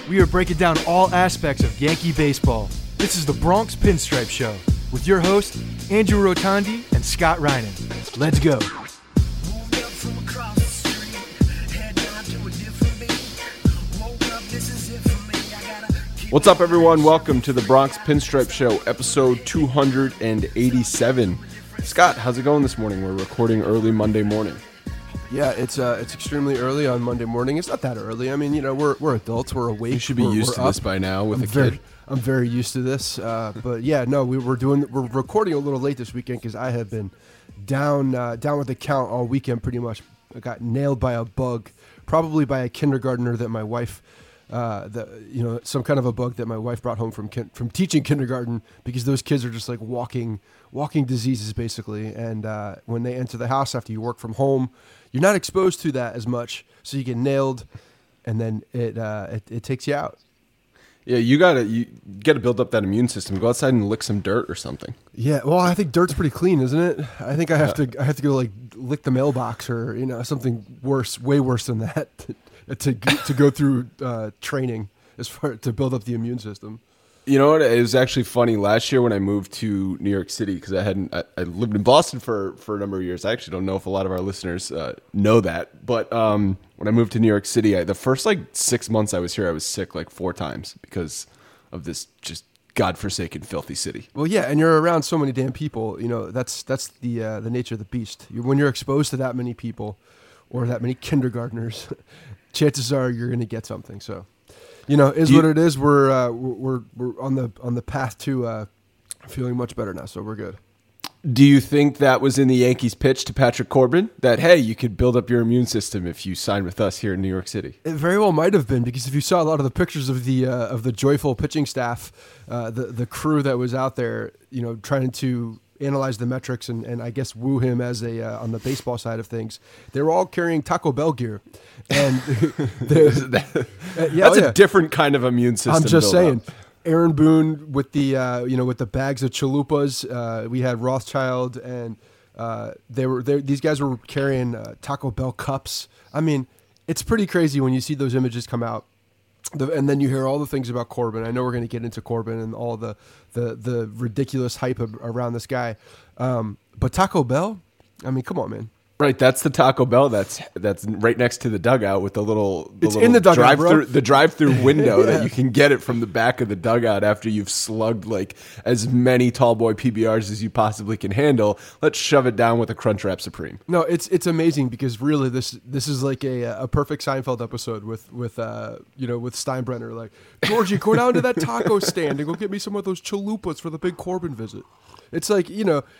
We are breaking down all aspects of Yankee baseball. This is the Bronx Pinstripe Show with your hosts, Andrew Rotondi and Scott Reinen. Let's go. What's up, everyone? Welcome to the Bronx Pinstripe Show, episode 287. Scott, how's it going this morning? We're recording early Monday morning. Yeah, it's extremely early on Monday morning. It's not that early. I mean, you know, we're adults. We're awake. You should be used to this by now with a kid. I'm very used to this. But yeah, no, we're recording a little late this weekend because I have been down with the count all weekend. Pretty much, I got nailed by a bug, probably by a kindergartner that my wife. Some kind of a bug that my wife brought home from teaching kindergarten, because those kids are just like walking diseases basically. And when they enter the house after you work from home, you're not exposed to that as much, so you get nailed, and then it takes you out. Yeah, you gotta build up that immune system. Go outside and lick some dirt or something. Yeah, well, I think dirt's pretty clean, isn't it? I think I have to go like lick the mailbox or something worse, way worse than that. To go through training as far to build up the immune system. You know what? It was actually funny last year when I moved to New York City, because I lived in Boston for a number of years. I actually don't know if a lot of our listeners know that, but when I moved to New York City, the first 6 months I was here, I was sick 4 times because of this just godforsaken, filthy city. Well, yeah, and you're around so many damn people. You know, that's the nature of the beast. When you're exposed to that many people or that many kindergartners, chances are you're going to get something. So, what it is. We're on the path to feeling much better now, so we're good. Do you think that was in the Yankees' pitch to Patrick Corbin, that, hey, you could build up your immune system if you sign with us here in New York City? It very well might have been, because if you saw a lot of the pictures of the joyful pitching staff, the crew that was out there, trying to analyze the metrics and I guess woo him as on the baseball side of things, they were all carrying Taco Bell gear, and that's a different kind of immune system. I'm just saying. Aaron Boone with the with the bags of chalupas. We had Rothschild, and these guys were carrying Taco Bell cups. I mean, it's pretty crazy when you see those images come out. And then you hear all the things about Corbin. I know we're going to get into Corbin and all the ridiculous hype around this guy. But Taco Bell, I mean, come on, man. Right, that's the Taco Bell that's right next to the dugout with the little in the dugout, drive-through window that you can get it from the back of the dugout after you've slugged as many tall boy PBRs as you possibly can handle. Let's shove it down with a Crunchwrap Supreme. No, it's amazing, because really this is like a perfect Seinfeld episode with Steinbrenner, like, Georgie, go down to that taco stand and go get me some of those chalupas for the big Corbin visit. It's like,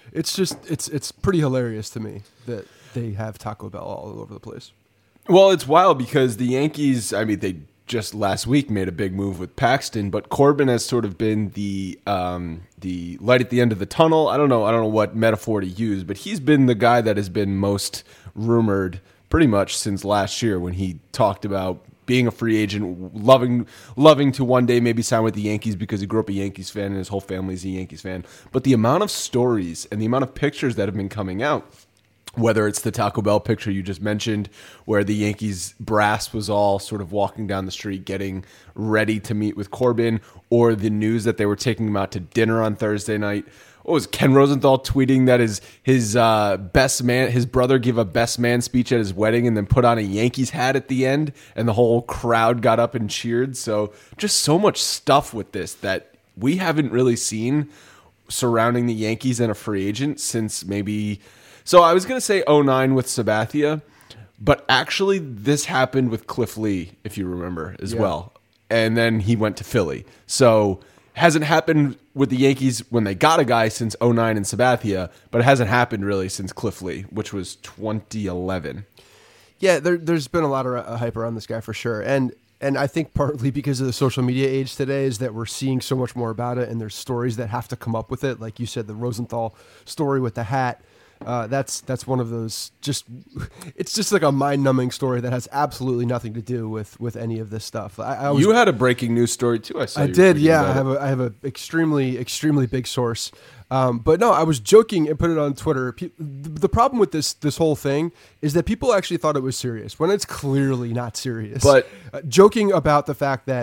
it's pretty hilarious to me that they have Taco Bell all over the place. Well, it's wild because the Yankees, I mean, they just last week made a big move with Paxton, but Corbin has sort of been the light at the end of the tunnel. I don't know what metaphor to use, but he's been the guy that has been most rumored pretty much since last year, when he talked about being a free agent, loving to one day maybe sign with the Yankees because he grew up a Yankees fan and his whole family's a Yankees fan. But the amount of stories and the amount of pictures that have been coming out, whether it's the Taco Bell picture you just mentioned, where the Yankees brass was all sort of walking down the street getting ready to meet with Corbin, or the news that they were taking him out to dinner on Thursday night. What was Ken Rosenthal tweeting that his best man, his brother, gave a best man speech at his wedding and then put on a Yankees hat at the end, and the whole crowd got up and cheered. So just so much stuff with this that we haven't really seen surrounding the Yankees and a free agent since maybe. So I was going to say 2009 with Sabathia, but actually this happened with Cliff Lee, if you remember, as well. And then he went to Philly. So hasn't happened with the Yankees when they got a guy since 2009 and Sabathia, but it hasn't happened really since Cliff Lee, which was 2011. Yeah, there's been a lot of hype around this guy for sure. And I think partly because of the social media age today is that we're seeing so much more about it, and there's stories that have to come up with it. Like you said, the Rosenthal story with the hat. That's one of those it's just like a mind-numbing story that has absolutely nothing to do with any of this stuff. You had a breaking news story too. I did. Yeah, I have a extremely big source. But no, I was joking and put it on Twitter. The problem with this whole thing is that people actually thought it was serious when it's clearly not serious. But joking about the fact that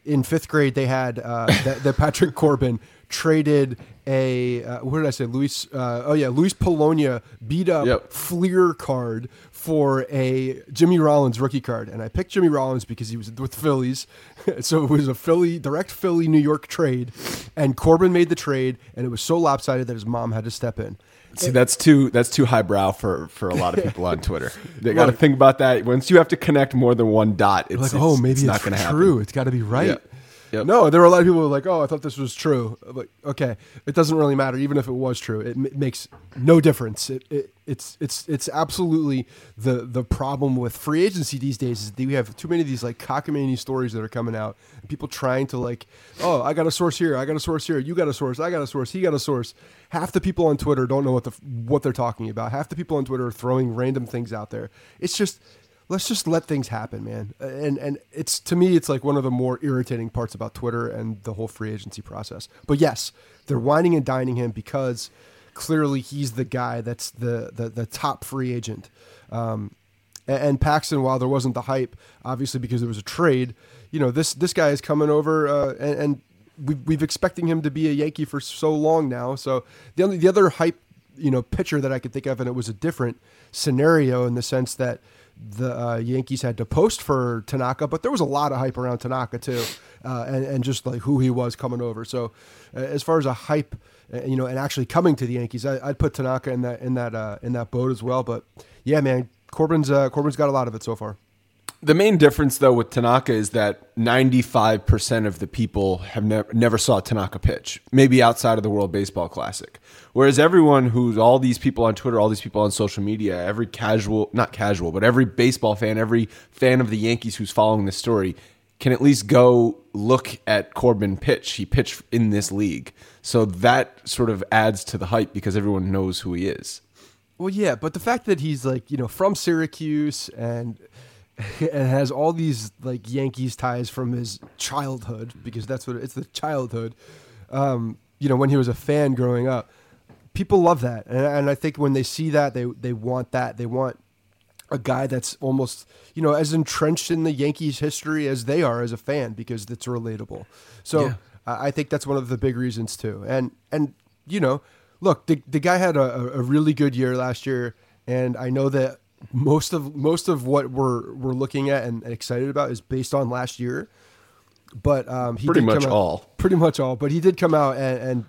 in fifth grade they had that Patrick Corbin traded a what did I say? Luis Polonia beat up Fleer card for a Jimmy Rollins rookie card, and I picked Jimmy Rollins because he was with Phillies, so it was a direct Philly New York trade, and Corbin made the trade, and it was so lopsided that his mom had to step in. See, that's too highbrow for a lot of people on Twitter. They got to think about that. Once you have to connect more than one dot, it's like, maybe it's not going to happen. True. It's got to be right. Yeah. Yep. No, there were a lot of people who were like, "Oh, I thought this was true." Like, okay, it doesn't really matter, even if it was true. It makes no difference. It's absolutely the problem with free agency these days is that we have too many of these like cockamamie stories that are coming out. And people trying to like, "Oh, I got a source here. I got a source here. You got a source. I got a source. He got a source." Half the people on Twitter don't know what they're talking about. Half the people on Twitter are throwing random things out there. It's just. Let's just let things happen, man. And it's, to me, it's like one of the more irritating parts about Twitter and the whole free agency process. But yes, they're whining and dining him because clearly he's the guy that's the top free agent. And Paxton, while there wasn't the hype, obviously because there was a trade, this guy is coming over and we've expecting him to be a Yankee for so long now. So the other hype, pitcher that I could think of, and it was a different scenario in the sense that the Yankees had to post for Tanaka, but there was a lot of hype around Tanaka too, and just like who he was coming over. So as far as a hype, and actually coming to the Yankees, I'd put Tanaka in that boat as well. But yeah, man, Corbin's got a lot of it so far. The main difference, though, with Tanaka is that 95% of the people have never saw Tanaka pitch, maybe outside of the World Baseball Classic. Whereas everyone all these people on Twitter, all these people on social media, every not casual, but every baseball fan, every fan of the Yankees who's following this story can at least go look at Corbin pitch. He pitched in this league. So that sort of adds to the hype because everyone knows who he is. Well, yeah, but the fact that he's like, from Syracuse and has all these like Yankees ties from his childhood, because that's what it's, the childhood. When he was a fan growing up, people love that, and I think when they see that, they want that. They want a guy that's almost as entrenched in the Yankees history as they are as a fan, because it's relatable. So yeah. I think that's one of the big reasons too. And look, the guy had a really good year last year, and I know that most of what we're looking at and excited about is based on last year, but he pretty much all. But he did come out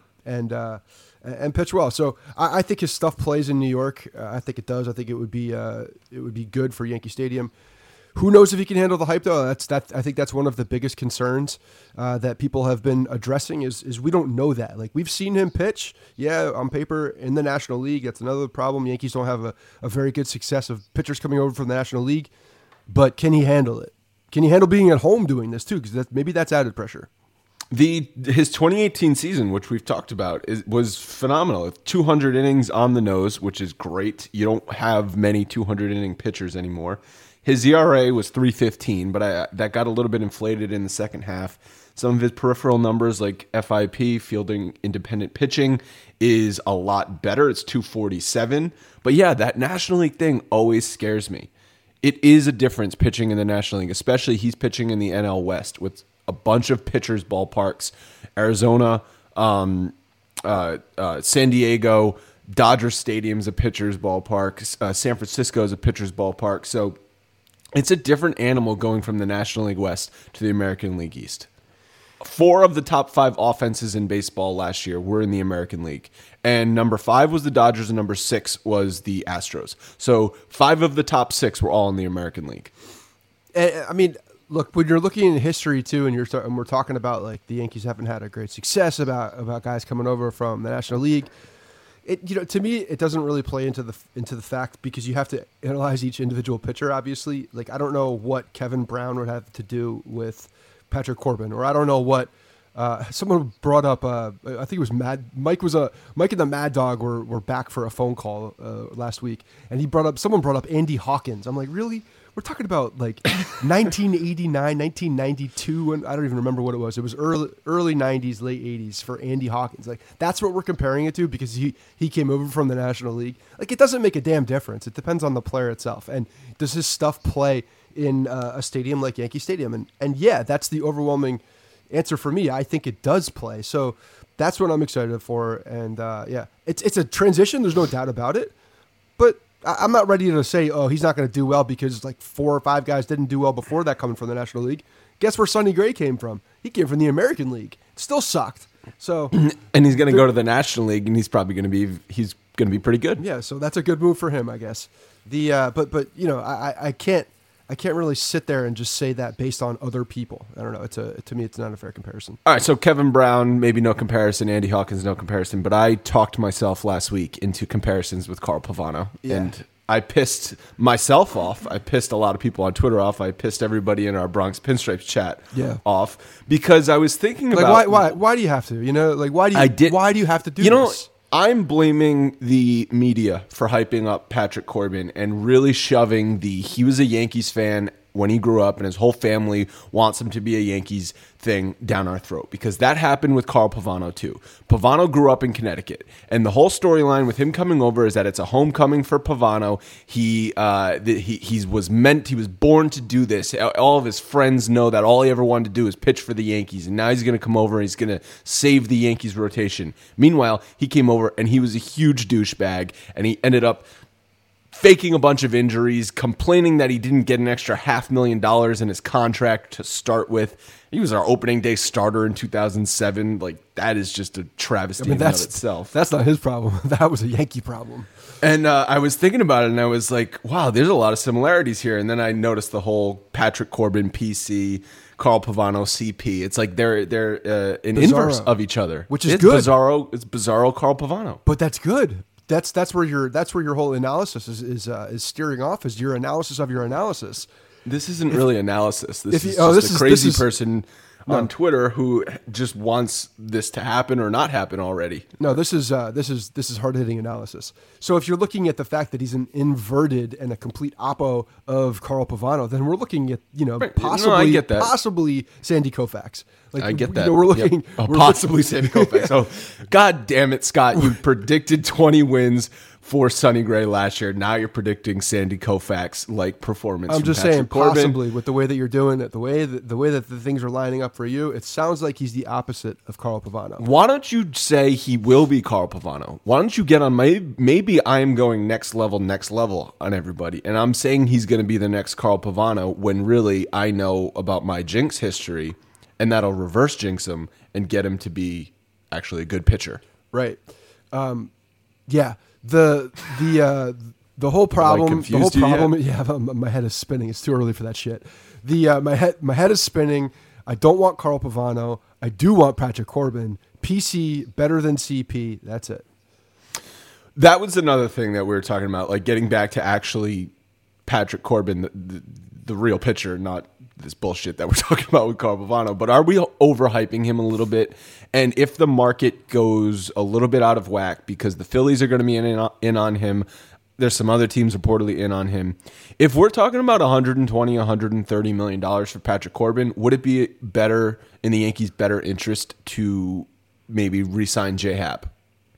and pitch well. So I think his stuff plays in New York. I think it does. I think it would be good for Yankee Stadium. Who knows if he can handle the hype though? I think that's one of the biggest concerns that people have been addressing is we don't know that. Like, we've seen him pitch, on paper in the National League. That's another problem. Yankees don't have a very good success of pitchers coming over from the National League, but can he handle it? Can he handle being at home doing this too? Because maybe that's added pressure. His 2018 season, which we've talked about, was phenomenal. 200 innings on the nose, which is great. You don't have many 200 inning pitchers anymore. His ERA was 3.15, but that got a little bit inflated in the second half. Some of his peripheral numbers, like FIP, fielding independent pitching, is a lot better. It's 247. But yeah, that National League thing always scares me. It is a difference pitching in the National League, especially he's pitching in the NL West with a bunch of pitchers' ballparks. Arizona, San Diego, Dodger Stadium's a pitcher's ballpark. San Francisco is a pitcher's ballpark. So it's a different animal going from the National League West to the American League East. 4 of the top 5 offenses in baseball last year were in the American League. And number 5 was the Dodgers and number 6 was the Astros. So 5 of the top 6 were all in the American League. I mean, look, when you're looking in history too, and we're talking about like the Yankees haven't had a great success about guys coming over from the National League. To me, it doesn't really play into the fact, because you have to analyze each individual pitcher. Obviously, like, I don't know what Kevin Brown would have to do with Patrick Corbin, or I don't know what someone brought up. I think it was Mike and the Mad Dog were back for a phone call last week, and someone brought up Andy Hawkins. I'm like, really? We're talking about like 1989, 1992, and I don't even remember what it was. It was early 90s, late 80s for Andy Hawkins. Like, that's what we're comparing it to, because he came over from the National League. Like, it doesn't make a damn difference. It depends on the player itself. And does his stuff play in a stadium like Yankee Stadium? And yeah, that's the overwhelming answer for me. I think it does play. So that's what I'm excited for. And it's a transition. There's no doubt about it. But I'm not ready to say, oh, he's not going to do well because like 4 or 5 guys didn't do well before that coming from the National League. Guess where Sonny Gray came from? He came from the American League. Still sucked. So, and he's going to go to the National League, and he's probably going to be pretty good. Yeah, so that's a good move for him, I guess. But you know, I can't really sit there and just say that based on other people. I don't know. To me, it's not a fair comparison. All right, so Kevin Brown, maybe no comparison. Andy Hawkins, no comparison. But I talked myself last week into comparisons with Carl Pavano, and I pissed myself off. I pissed a lot of people on Twitter off. I pissed everybody in our Bronx Pinstripes chat off because I was thinking about why do you have to? You know, like why do you have to do this? I'm blaming the media for hyping up Patrick Corbin and really shoving he was a Yankees fan when he grew up and his whole family wants him to be a Yankees thing down our throat, because that happened with Carl Pavano too. Pavano grew up in Connecticut, and the whole storyline with him coming over is that it's a homecoming for Pavano. He was born to do this. All of his friends know that all he ever wanted to do is pitch for the Yankees, and now he's going to come over and he's going to save the Yankees rotation. Meanwhile, he came over and he was a huge douchebag, and he ended up faking a bunch of injuries, complaining that he didn't get an extra $500,000 in his contract to start with. He was our opening day starter in 2007. Like, that is just a travesty in and of itself. That's not his problem. That was a Yankee problem. And I was thinking about it, and I was like, wow, there's a lot of similarities here. And then I noticed the whole Patrick Corbin PC, Carl Pavano CP. It's like they're an inverse of each other. Which is good. It's Bizarro Carl Pavano. But that's good. That's where your whole analysis is steering off, is your analysis of your analysis. This isn't really analysis. This is just a crazy person on Twitter who just wants this to happen or not happen already. No, this is hard-hitting analysis. So if you're looking at the fact that he's an inverted and a complete oppo of Carl Pavano, then we're looking at possibly Sandy Koufax. Like, I get that. We're looking possibly Sandy Koufax. Oh, God damn it, Scott! You predicted 20 wins for Sonny Gray last year. Now you're predicting Sandy Koufax like performance. I'm just Patrick saying, Corbin. possibly with the way that you're doing it, the way that the things are lining up for you, it sounds like he's the opposite of Carl Pavano. Why don't you say he will be Carl Pavano? Why don't you get on maybe I am going next level on everybody, and I'm saying he's going to be the next Carl Pavano when really I know about my jinx history, and that'll reverse jinx him and get him to be actually a good pitcher. Right. Yeah. The whole problem. The whole problem. Yeah, my head is spinning. It's too early for that shit. My head is spinning. I don't want Carl Pavano. I do want Patrick Corbin. PC better than CP. That's it. That was another thing that we were talking about, like getting back to actually Patrick Corbin, the real pitcher, not this bullshit that we're talking about with Carl Pavano. But are we overhyping him a little bit? And if the market goes a little bit out of whack because the Phillies are going to be in on him, there's some other teams reportedly in on him. If we're talking about $120, $130 million for Patrick Corbin, would it be better in the Yankees' better interest to maybe re-sign J-Happ?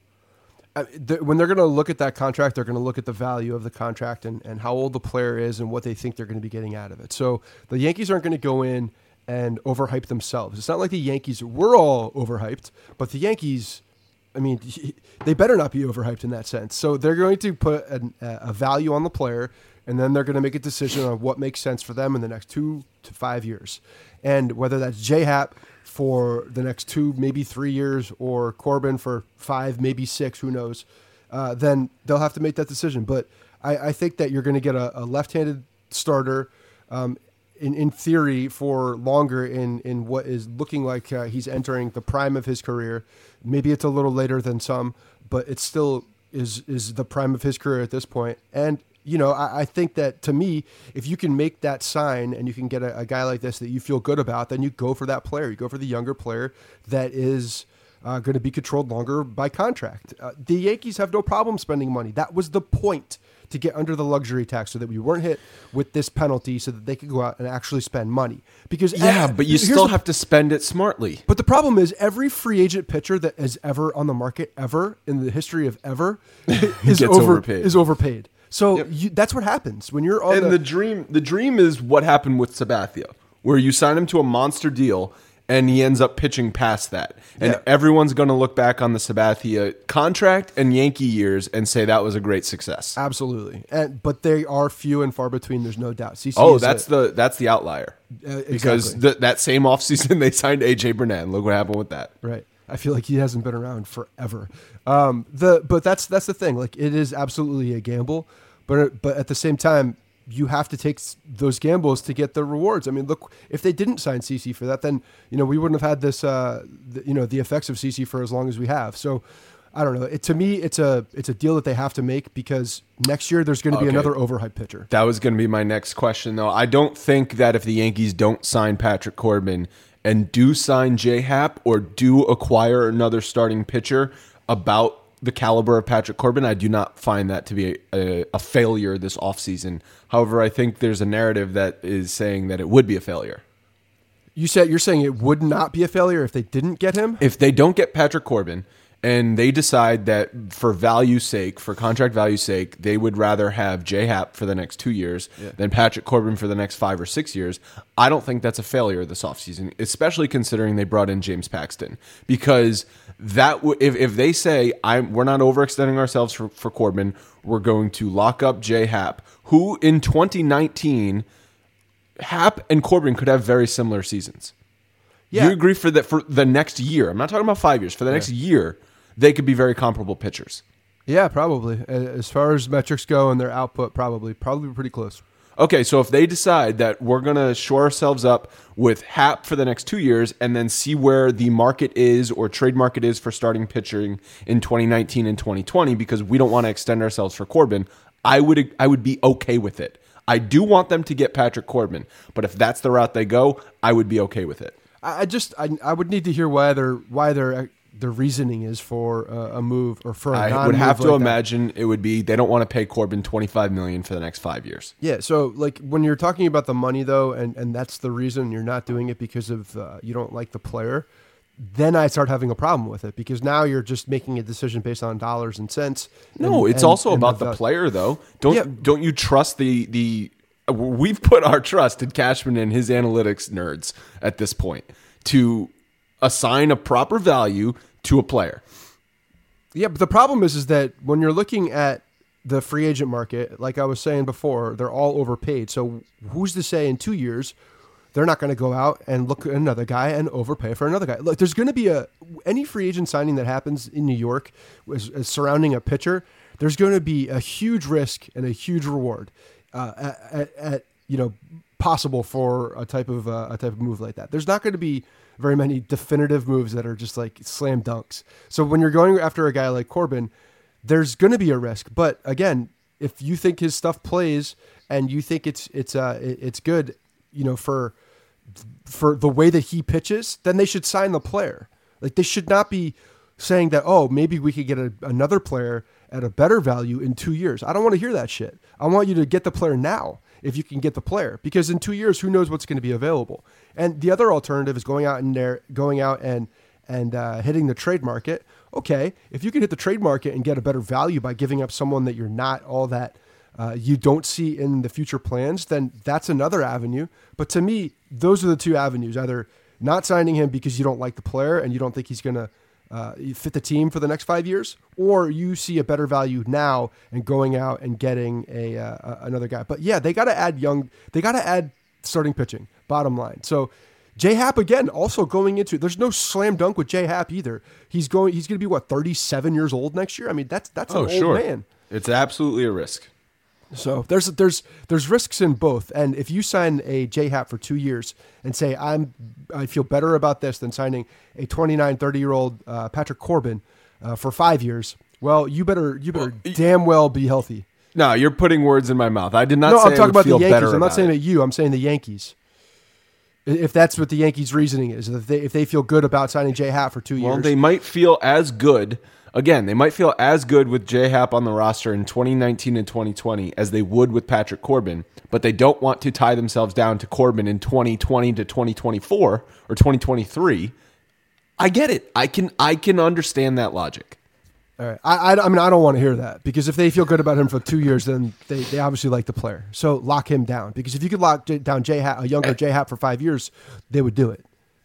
When they're going to look at that contract, they're going to look at the value of the contract and how old the player is and what they think they're going to be getting out of it. So the Yankees aren't going to go in and overhype themselves. It's not like the Yankees, we're all overhyped, but the Yankees, I mean, they better not be overhyped in that sense. So they're going to put a value on the player, and then they're going to make a decision on what makes sense for them in the next 2 to 5 years. And whether that's J-Happ for the next 2, maybe 3 years, or Corbin for 5, maybe 6, who knows, then they'll have to make that decision. But I think that you're going to get a left-handed starter in theory for longer in what is looking like he's entering the prime of his career. Maybe it's a little later than some, but it still is the prime of his career at this point. And you know, I think that, to me, if you can make that sign and you can get a guy like this that you feel good about, then you go for that player. You go for the younger player that is going to be controlled longer by contract. The Yankees have no problem spending money. That was the point, to get under the luxury tax so that we weren't hit with this penalty so that they could go out and actually spend money. Because but you still have to spend it smartly. But the problem is every free agent pitcher that is ever on the market, ever, in the history of ever, is overpaid. So that's what happens when you're on. And the dream is what happened with Sabathia, where you sign him to a monster deal, and he ends up pitching past that. And Yeah. everyone's going to look back on the Sabathia contract and Yankee years and say that was a great success. Absolutely. But they are few and far between. There's no doubt. CC Oh, is that's the outlier. Because exactly. that same offseason they signed AJ Burnett. Look what happened with that. Right. I feel like he hasn't been around forever. But that's the thing. Like, it is absolutely a gamble, but at the same time, you have to take those gambles to get the rewards. I mean, look, if they didn't sign CC for that, then we wouldn't have had this the effects of CC for as long as we have. So I don't know. To me, it's a deal that they have to make because next year there's going to be another overhyped pitcher. That was going to be my next question, though. I don't think that if the Yankees don't sign Patrick Corbin and do sign J-Happ or do acquire another starting pitcher about the caliber of Patrick Corbin, I do not find that to be a failure this offseason. However, I think there's a narrative that is saying that it would be a failure. You're saying it would not be a failure if they didn't get him? If they don't get Patrick Corbin and they decide that for value's sake, for contract value's sake, they would rather have J-Happ for the next 2 years than Patrick Corbin for the next 5 or 6 years, I don't think that's a failure this offseason, especially considering they brought in James Paxton. Because if they say, we're not overextending ourselves for Corbin, we're going to lock up J-Happ, who in 2019, Happ and Corbin could have very similar seasons. Yeah. You agree for the next year? I'm not talking about 5 years. For the next year, they could be very comparable pitchers. Yeah, probably. As far as metrics go and their output, probably pretty close. Okay, so if they decide that we're going to shore ourselves up with Happ for the next 2 years and then see where the market is or trade market is for starting pitching in 2019 and 2020 because we don't want to extend ourselves for Corbin, I would be okay with it. I do want them to get Patrick Corbin, but if that's the route they go, I would be okay with it. I would need to hear why their reasoning is for a move or for a non-move. I would have to like imagine it would be they don't want to pay Corbin $25 million for the next 5 years. Yeah, so like when you're talking about the money though, and that's the reason you're not doing it because of you don't like the player, then I start having a problem with it because now you're just making a decision based on dollars and cents. No, it's also about the player though. Don't you trust the we've put our trust in Cashman and his analytics nerds at this point to assign a proper value to a player. Yeah, but the problem is that when you're looking at the free agent market, like I was saying before, they're all overpaid. So who's to say in 2 years they're not going to go out and look at another guy and overpay for another guy? Look, there's going to be any free agent signing that happens in New York surrounding a pitcher. There's going to be a huge risk and a huge reward. Possible for a type of move like that. There's not going to be very many definitive moves that are just like slam dunks. So when you're going after a guy like Corbin, there's going to be a risk. But again, if you think his stuff plays and you think it's good, for the way that he pitches, then they should sign the player. Like they should not be saying that, oh, maybe we could get another player at a better value in 2 years. I don't want to hear that shit. I want you to get the player now if you can get the player, because in 2 years, who knows what's going to be available. And the other alternative is going out and hitting the trade market. Okay, if you can hit the trade market and get a better value by giving up someone that you're not all that you don't see in the future plans, then that's another avenue. But to me, those are the two avenues: either not signing him because you don't like the player and you don't think he's going to fit the team for the next 5 years, or you see a better value now and going out and getting another guy. But yeah, they got to add starting pitching, bottom line. So J-Happ again, also going into, there's no slam dunk with J-Happ either. He's going to be 37 years old next year. I mean, that's an old man. It's absolutely a risk. So there's risks in both. And if you sign a J-Happ for 2 years and say, I feel better about this than signing a 29, 30-year-old Patrick Corbin for 5 years, well, you better damn well be healthy. No, you're putting words in my mouth. I did not say I'm talking about the Yankees. I'm not saying it. that you. I'm saying the Yankees. If that's what the Yankees' reasoning is, if they feel good about signing J-Happ for 2 years. Well, they might feel as good. Again, they might feel as good with J-Happ on the roster in 2019 and 2020 as they would with Patrick Corbin, but they don't want to tie themselves down to Corbin in 2020 to 2024 or 2023. I get it. I can understand that logic. All right. I mean, I don't want to hear that, because if they feel good about him for 2 years, then they obviously like the player. So lock him down, because if you could lock down J-Happ, a younger J-Happ for 5 years, they would do it.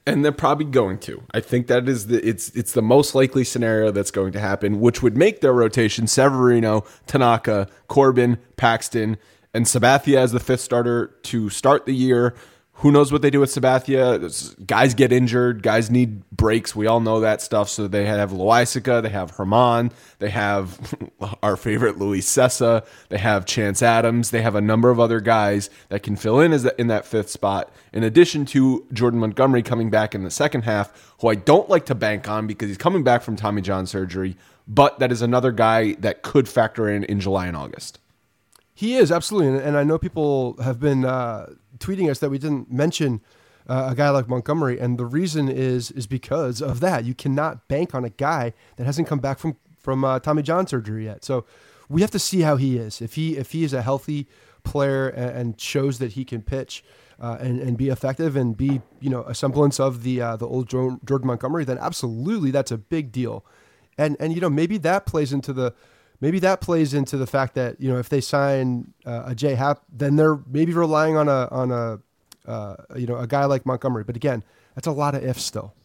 And they're probably going to. I think that is it's the most likely scenario that's going to happen, which would make their rotation Severino, Tanaka, Corbin, Paxton, and Sabathia as the fifth starter to start the year. Who knows what they do with Sabathia? Guys get injured. Guys need breaks. We all know that stuff. So they have Loaisaika. They have Herman. They have our favorite Luis Sessa. They have Chance Adams. They have a number of other guys that can fill in in that fifth spot, in addition to Jordan Montgomery coming back in the second half, who I don't like to bank on because he's coming back from Tommy John surgery, but that is another guy that could factor in July and August. He is, absolutely. And I know people have been tweeting us that we didn't mention a guy like Montgomery, and the reason is because of that. You cannot bank on a guy that hasn't come back from Tommy John surgery yet. So we have to see how he is. If he is a healthy player and shows that he can pitch and be effective and be a semblance of the old Jordan Montgomery, then absolutely that's a big deal. And maybe that plays into the fact that if they sign a J Happ, then they're maybe relying on a guy like Montgomery. But again, that's a lot of ifs still.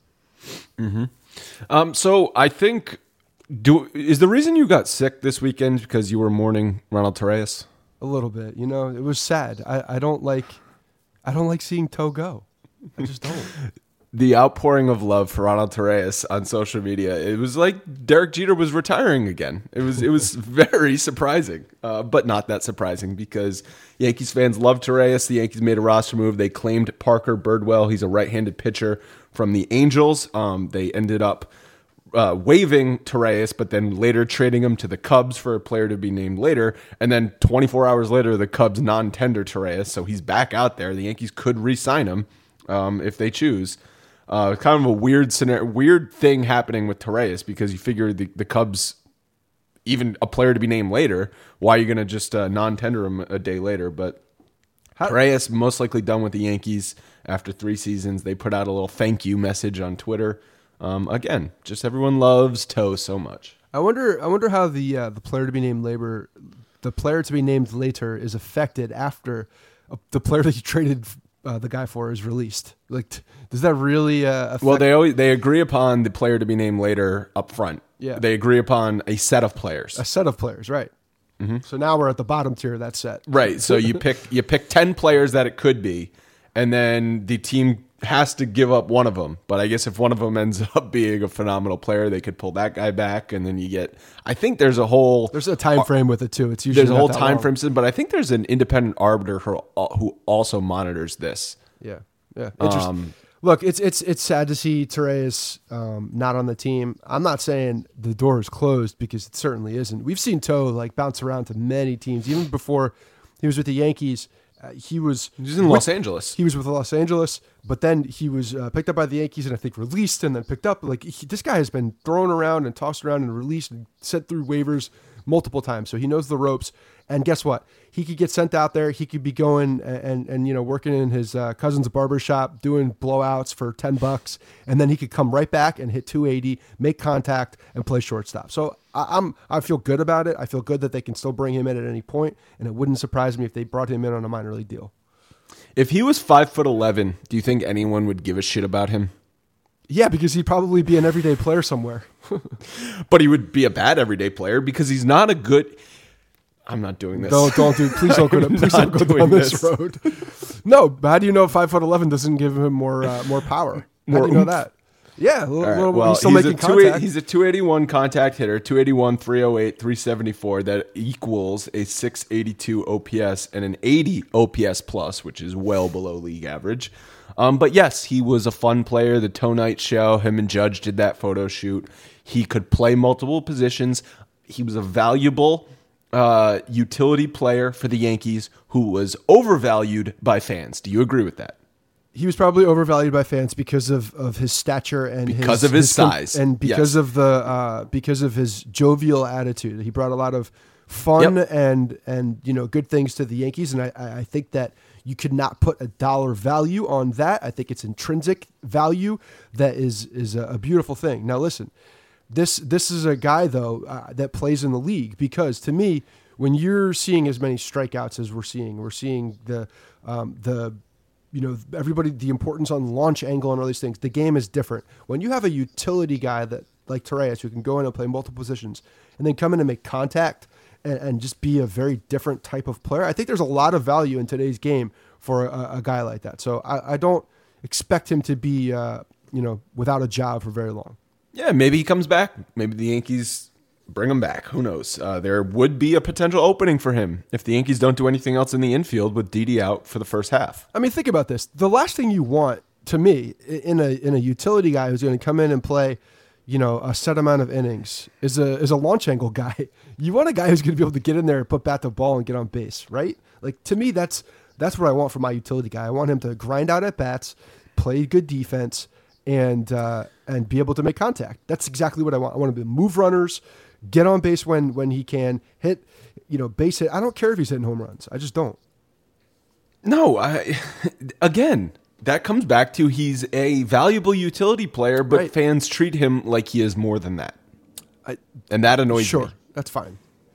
Mm-hmm. So I think is the reason you got sick this weekend because you were mourning Ronald Torreyes? A little bit. It was sad. I don't like seeing Toe go. I just don't. The outpouring of love for Ronald Torreyes on social media, it was like Derek Jeter was retiring again. It was very surprising, but not that surprising because Yankees fans love Torreyes. The Yankees made a roster move. They claimed Parker Birdwell. He's a right-handed pitcher from the Angels. They ended up waiving Torreyes, but then later trading him to the Cubs for a player to be named later. And then 24 hours later, the Cubs non-tender Torreyes, so he's back out there. The Yankees could re-sign him if they choose. Kind of a weird scenario, weird thing happening with Torreyes because you figure the Cubs, even a player to be named later, why are you going to just non-tender him a day later? But Torreyes most likely done with the Yankees after 3 seasons. They put out a little thank you message on Twitter. Again, just everyone loves Toe so much. I wonder how the player to be named later is affected after the player that you traded the guy for is released. Like, does that really affect? Well, they agree upon the player to be named later up front. Yeah, they agree upon a set of players. Right. Mm-hmm. So now we're at the bottom tier of that set. Right. So you pick 10 players that it could be, and then the team has to give up one of them. But I guess if one of them ends up being a phenomenal player, they could pull that guy back, and then you get. I think there's a time frame with it too. It's usually there's a whole time frame, but I think there's an independent arbiter who also monitors this. Yeah. Interesting. Look, it's sad to see Torreyes not on the team. I'm not saying the door is closed because it certainly isn't. We've seen Toe bounce around to many teams, even before he was with the Yankees. He was in Los Angeles. He was with Los Angeles, but then he was picked up by the Yankees and I think released and then picked up. This guy has been thrown around and tossed around and released and sent through waivers multiple times. So he knows the ropes. And guess what? He could get sent out there. He could be going and working in his cousin's barbershop, doing blowouts for $10, and then he could come right back and hit 280, make contact, and play shortstop. So I feel good about it. I feel good that they can still bring him in at any point, and it wouldn't surprise me if they brought him in on a minor league deal. If he was 5'11", do you think anyone would give a shit about him? Yeah, because he'd probably be an everyday player somewhere. But he would be a bad everyday player because he's not a good. I'm not doing this. Please don't go down this road. No, but how do you know 5'11" doesn't give him more power? How do you know that? Yeah, he's still making contact. He's a 281 contact hitter, 281, 308, 374. That equals a 682 OPS and an 80 OPS plus, which is well below league average. But yes, he was a fun player. The Toe Night show, him and Judge did that photo shoot. He could play multiple positions. He was a valuable utility player for the Yankees who was overvalued by fans. Do you agree with that? He was probably overvalued by fans because of his stature and because of his size and because of his jovial attitude. He brought a lot of fun and good things to the Yankees, and I think that you could not put a dollar value on that. I think it's intrinsic value that is a beautiful thing. Now listen, this is a guy though that plays in the league, because to me, when you're seeing as many strikeouts as we're seeing the everybody, the importance on launch angle and all these things. The game is different. When you have a utility guy that like Torreyes who can go in and play multiple positions and then come in and make contact and just be a very different type of player, I think there's a lot of value in today's game for a guy like that. So I don't expect him to be, without a job for very long. Yeah, maybe he comes back. Maybe the Yankees bring him back. Who knows? There would be a potential opening for him if the Yankees don't do anything else in the infield with Didi out for the first half. I mean, think about this. The last thing you want, to me, in a utility guy who's going to come in and play, a set amount of innings is a launch angle guy. You want a guy who's going to be able to get in there, put bat to ball, and get on base, right? Like, to me, that's what I want from my utility guy. I want him to grind out at bats, play good defense, and be able to make contact. That's exactly what I want. I want him to move runners, get on base when he can, hit, base hit. I don't care if he's hitting home runs. I just don't. No, again, that comes back to he's a valuable utility player, but Right. fans treat him like he is more than that. And that annoys me. Sure, that's fine.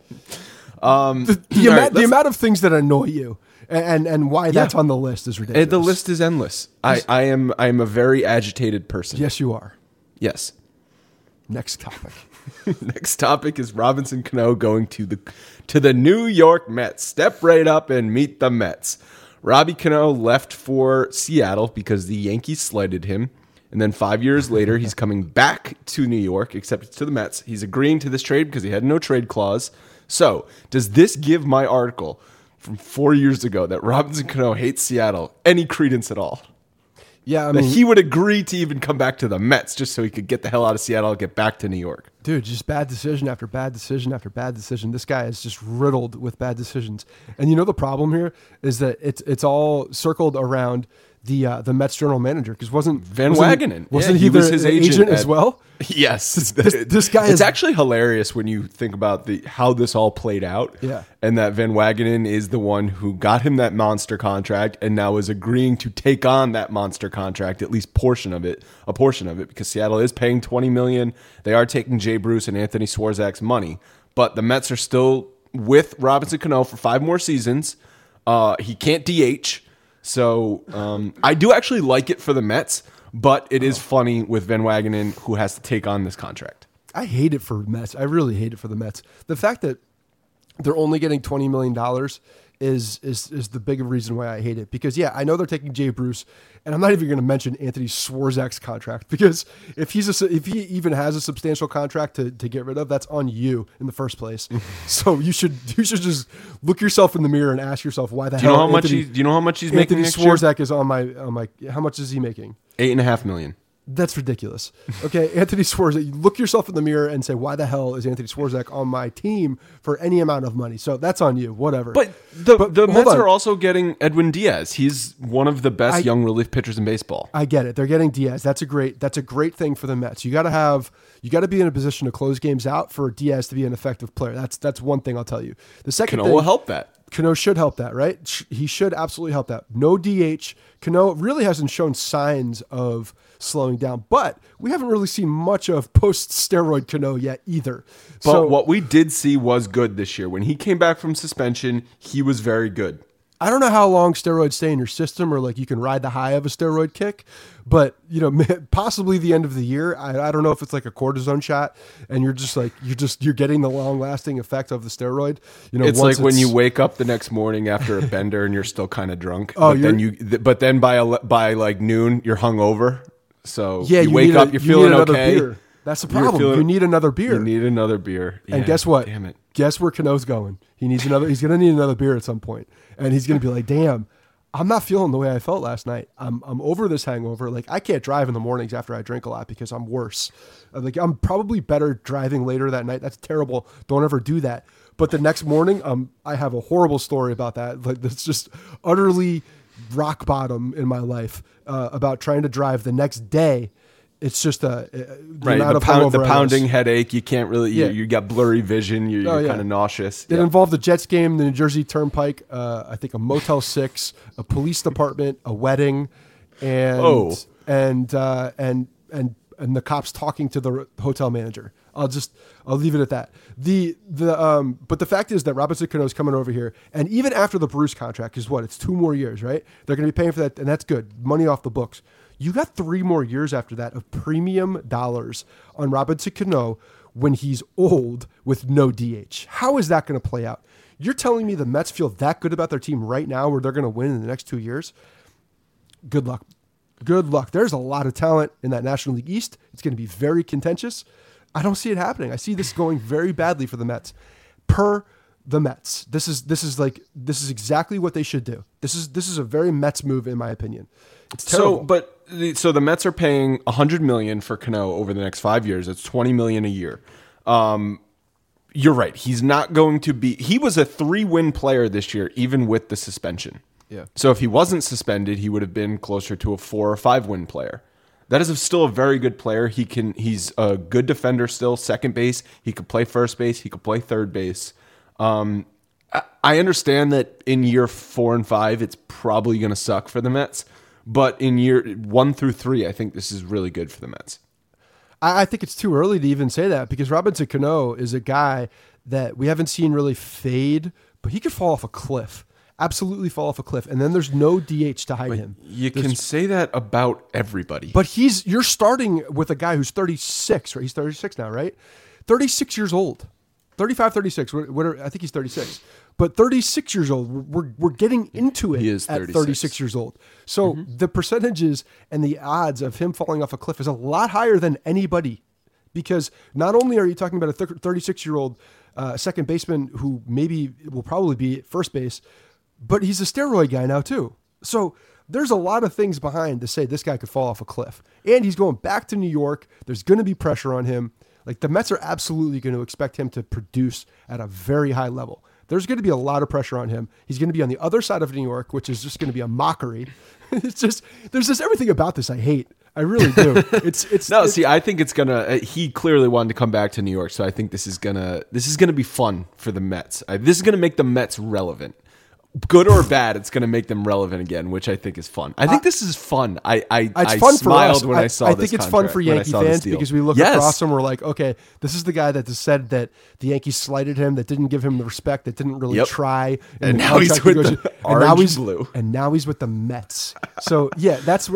All right, The amount of things that annoy you and why that's on the list is ridiculous. the list is endless. I am a very agitated person. Yes, you are. Yes. Next topic. Next topic is Robinson Cano going to the New York Mets. Step right up and meet the Mets. Robbie Cano left for Seattle because the Yankees slighted him. And then 5 years later, he's coming back to New York, except to the Mets. He's agreeing to this trade because he had no trade clause. So, does this give my article from 4 years ago that Robinson Cano hates Seattle any credence at all? Yeah, I That mean, he would agree to even come back to the Mets just so he could get the hell out of Seattle and get back to New York. dude, just bad decision after bad decision after bad decision. This guy is just riddled with bad decisions. And the problem here is that it's all circled around the Mets general manager because wasn't Wagenen. Wasn't Yeah, he was the his agent agent as at- well? Yes, This guy It's is actually hilarious when you think about how this all played out. Yeah. And that Van Wagenen is the one who got him that monster contract and now is agreeing to take on that monster contract, at least a portion of it, because Seattle is paying $20 million. They are taking Jay Bruce and Anthony Swarzak's money, but the Mets are still with Robinson Cano for 5 more seasons. He can't DH. So I do actually like it for the Mets, but it is funny with Van Wagenen who has to take on this contract. I hate it for Mets. I really hate it for the Mets. The fact that they're only getting $20 million is the big reason why I hate it. Because, yeah, I know they're taking Jay Bruce, and I'm not even going to mention Anthony Swarzak's contract. Because if he even has a substantial contract to get rid of, that's on you in the first place. So you should just look yourself in the mirror and ask yourself why the Do you know hell how much he's making Anthony next year? Swarzak is on my how much is he making? $8.5 million. That's ridiculous. Okay, Anthony Swarzak, you look yourself in the mirror and say, why the hell is Anthony Swarzak on my team for any amount of money? So that's on you, whatever. But the hold Mets on. are also getting Edwin Diaz. He's one of the best young relief pitchers in baseball. I get it. They're getting Diaz. That's a great thing for the Mets. You got to be in a position to close games out for Diaz to be an effective player. That's one thing I'll tell you. The second Cano thing will help that. Cano should help that, right? He should absolutely help that. No DH. Cano really hasn't shown signs of slowing down, but we haven't really seen much of post-steroid Cano yet either. But what we did see was good this year. When he came back from suspension, he was very good. I don't know how long steroids stay in your system or like you can ride the high of a steroid kick, but possibly the end of the year. I don't know if it's like a cortisone shot and you're getting the long lasting effect of the steroid. It's like when you wake up the next morning after a bender and you're still kind of drunk. Oh, but then by like noon you're hungover. So yeah, you wake up, you're feeling okay. Beer. That's the problem. You need another beer. You need another beer. And Yeah, guess what? Damn it. Guess where Cano's going? He's going to need another beer at some point. And he's going to be like, damn, I'm not feeling the way I felt last night. I'm over this hangover. Like, I can't drive in the mornings after I drink a lot because I'm worse. Like, I'm probably better driving later that night. That's terrible. Don't ever do that. But the next morning, I have a horrible story about that. Like, that's just utterly rock bottom in my life about trying to drive the next day. It's just the pounding headache. You can't really. You got blurry vision. You're kind of nauseous. It involved the Jets game, the New Jersey Turnpike. I think a Motel 6, a police department, a wedding, and the cops talking to the hotel manager. I'll leave it at that. But the fact is that Robinson Cano is coming over here, and even after the Bruce contract is it's 2 more years, right? They're going to be paying for that, and that's good. Money off the books. You got 3 more years after that of premium dollars on Robinson Cano when he's old with no DH. How is that going to play out? You're telling me the Mets feel that good about their team right now where they're going to win in the next 2 years? Good luck. Good luck. There's a lot of talent in that National League East. It's going to be very contentious. I don't see it happening. I see this going very badly for the Mets. Per the Mets. This is exactly what they should do. This is a very Mets move in my opinion. It's terrible. So the Mets are paying $100 million for Cano over the next 5 years. It's $20 million a year. You're right. He's not going to be. He was a 3-win player this year, even with the suspension. Yeah. So if he wasn't suspended, he would have been closer to a 4 or 5-win player. That is still a very good player. He's a good defender still. Second base. He could play first base. He could play third base. I understand that in year 4 and 5, it's probably going to suck for the Mets. But in year 1 through 3, I think this is really good for the Mets. I think it's too early to even say that because Robinson Cano is a guy that we haven't seen really fade, but he could fall off a cliff. Absolutely fall off a cliff. And then there's no DH to hide him. You can say that about everybody. But you're starting with a guy who's 36, right? He's 36 now, right? 36 years old. 35, 36. Whatever, I think he's 36. But 36 years old, we're getting into it he is 36. At 36 years old. So the percentages and the odds of him falling off a cliff is a lot higher than anybody. Because not only are you talking about a 36-year-old second baseman who maybe will probably be at first base, but he's a steroid guy now too. So there's a lot of things behind to say this guy could fall off a cliff. And he's going back to New York. There's going to be pressure on him. Like the Mets are absolutely going to expect him to produce at a very high level. There's going to be a lot of pressure on him. He's going to be on the other side of New York, which is just going to be a mockery. There's just everything about this I hate. I really do. I think it's gonna. He clearly wanted to come back to New York, so I think this is gonna be fun for the Mets. This is gonna make the Mets relevant. Good or bad, it's going to make them relevant again, which I think is fun. I think this is fun. I fun smiled for us. when I saw this. I think it's fun for Yankee fans because we look across and we're like, okay, this is the guy that just said that the Yankees slighted him, that didn't give him the respect, that didn't really try. And now he's with the orange blue. And now he's with the Mets. So yeah, that's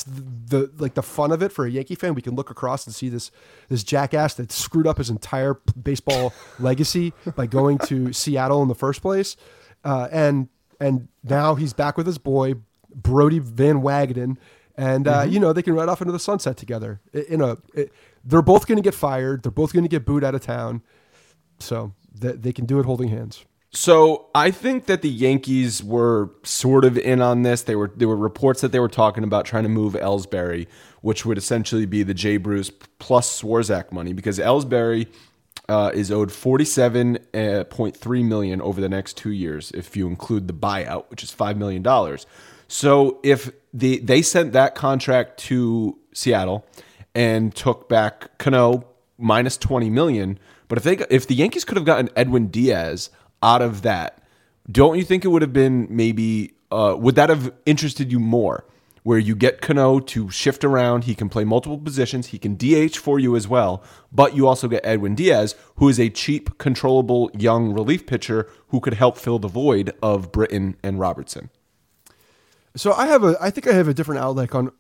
the fun of it for a Yankee fan. We can look across and see this jackass that screwed up his entire baseball legacy by going to Seattle in the first place. And now he's back with his boy, Brody Van Wagenen, and they can ride off into the sunset together. They're both going to get fired. They're both going to get booed out of town. So they can do it holding hands. So I think that the Yankees were sort of in on this. There were reports that they were talking about trying to move Ellsbury, which would essentially be the Jay Bruce plus Swarzak money, because Ellsbury is owed $47.3 million over the next 2 years if you include the buyout, which is $5 million. So if they sent that contract to Seattle and took back Cano minus $20 million, but if the Yankees could have gotten Edwin Diaz out of that, don't you think it would have been maybe would that have interested you more? Where you get Cano to shift around, he can play multiple positions, he can DH for you as well, but you also get Edwin Diaz, who is a cheap, controllable, young relief pitcher who could help fill the void of Britton and Robertson. So I think I have a different outlook on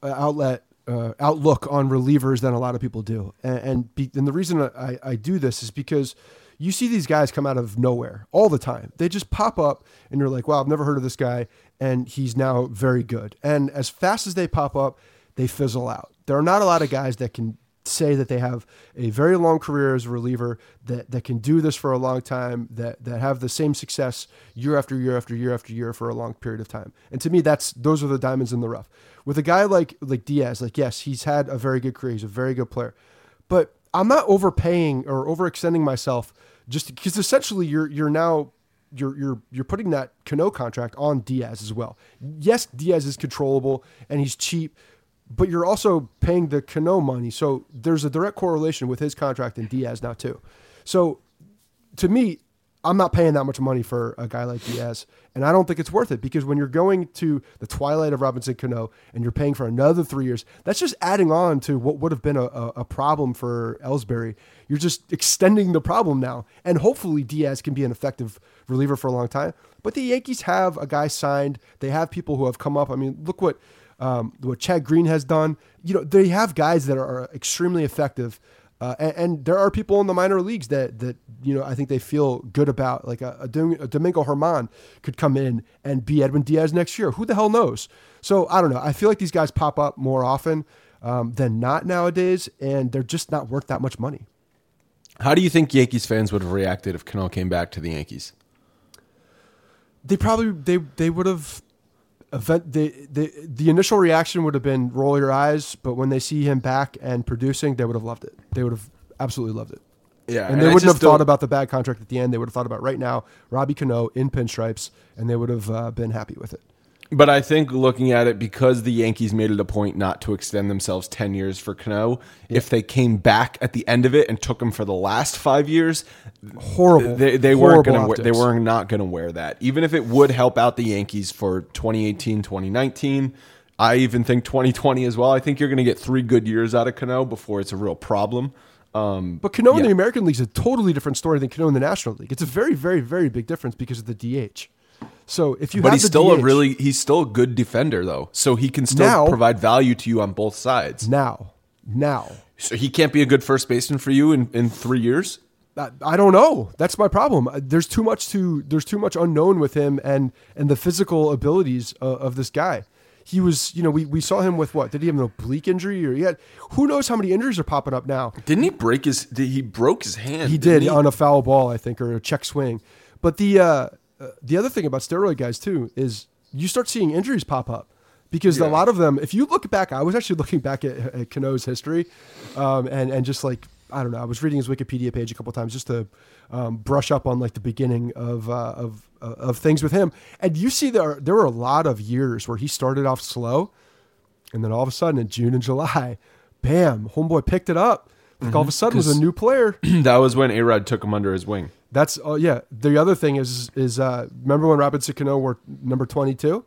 relievers than a lot of people do, and the reason I do this is because you see these guys come out of nowhere all the time. They just pop up and you're like, wow, I've never heard of this guy. And he's now very good. And as fast as they pop up, they fizzle out. There are not a lot of guys that can say that they have a very long career as a reliever, that can do this for a long time, that have the same success year after year after year after year for a long period of time. And to me, those are the diamonds in the rough. With a guy like Diaz, yes, he's had a very good career. He's a very good player. But I'm not overpaying or overextending myself just because essentially you're putting that Cano contract on Diaz as well. Yes, Diaz is controllable and he's cheap, but you're also paying the Cano money. So there's a direct correlation with his contract and Diaz now too. So to me, I'm not paying that much money for a guy like Diaz, and I don't think it's worth it because when you're going to the twilight of Robinson Cano and you're paying for another 3 years, that's just adding on to what would have been a problem for Ellsbury. You're just extending the problem now, and hopefully Diaz can be an effective reliever for a long time. But the Yankees have a guy signed. They have people who have come up. I mean, look what Chad Green has done. They have guys that are extremely effective. And there are people in the minor leagues that I think they feel good about, like a Domingo Germán could come in and be Edwin Diaz next year. Who the hell knows? So I don't know. I feel like these guys pop up more often than not nowadays, and they're just not worth that much money. How do you think Yankees fans would have reacted if Cano came back to the Yankees? They would have. The initial reaction would have been roll your eyes, but when they see him back and producing, they would have loved it. They would have absolutely loved it. Yeah, and they wouldn't have thought about the bad contract at the end. They would have thought about right now, Robbie Cano in pinstripes, and they would have been happy with it. But I think looking at it, because the Yankees made it a point not to extend themselves 10 years for Cano, if they came back at the end of it and took him for the last 5 years, horrible. They weren't going to. They were not going to wear that. Even if it would help out the Yankees for 2018, 2019, I even think 2020 as well. I think you're going to get 3 good years out of Cano before it's a real problem. But Cano in the American League is a totally different story than Cano in the National League. It's a very, very, very big difference because of the DH. So if you, but have he's the still DH, he's still a good defender though, so he can still provide value to you on both sides. Now, so he can't be a good first baseman for you in 3 years. I don't know. That's my problem. There's too much unknown with him and the physical abilities of this guy. He was, we saw him with what? Did he have an oblique injury, or he had? Who knows how many injuries are popping up now? Didn't he break his? He broke his hand. He did on a foul ball, I think, or a check swing. But the other thing about steroid guys too is you start seeing injuries pop up because a lot of them. If you look back, I was actually looking back at Cano's history, and just like, I don't know, I was reading his Wikipedia page a couple of times just to brush up on like the beginning of things with him. And you see there were a lot of years where he started off slow, and then all of a sudden in June and July, bam, homeboy picked it up. Like all of a sudden was a new player. That was when A-Rod took him under his wing. That's The other thing is remember when Robinson Cano were number 22?